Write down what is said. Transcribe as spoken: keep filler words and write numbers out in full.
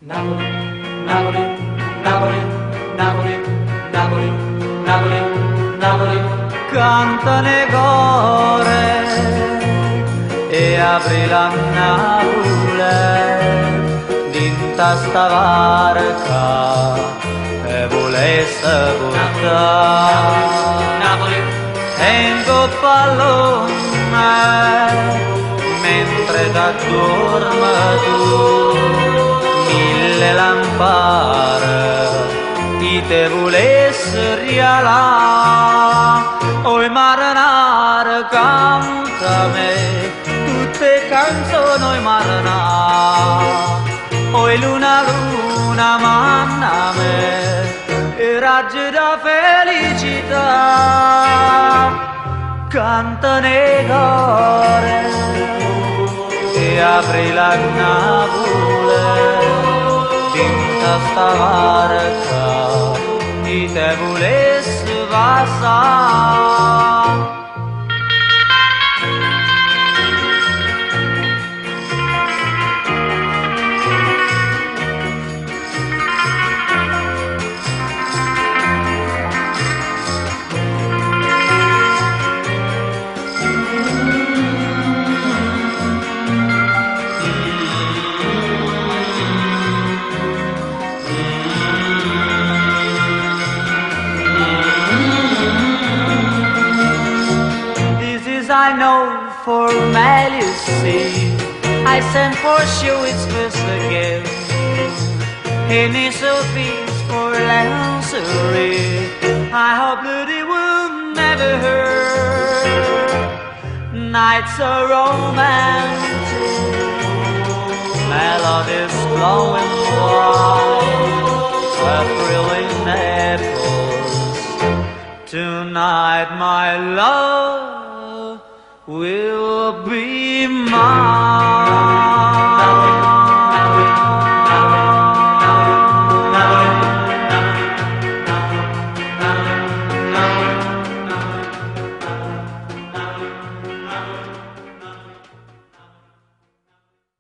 Napoli, Napoli, Napoli, Napoli, Napoli, Napoli, Napoli. Canta nei cuore e apri la Napoli dinta sta barca e volesse portare Napoli, e in coppa all'onde mentre t'addorma tu mille lampare ti te volesse rialà oi marinare canta me tutte canzoni oi marinare oi luna luna manna me e raggi da felicità canta nei cuore e apri la Napoli dinta sta barca ti te volesse passare. I know for malice I send for you its first gift initial peace for Lancery I hope that it will never hurt nights are romantic melodies flowing wide a thrilling Naples tonight my love will be mine.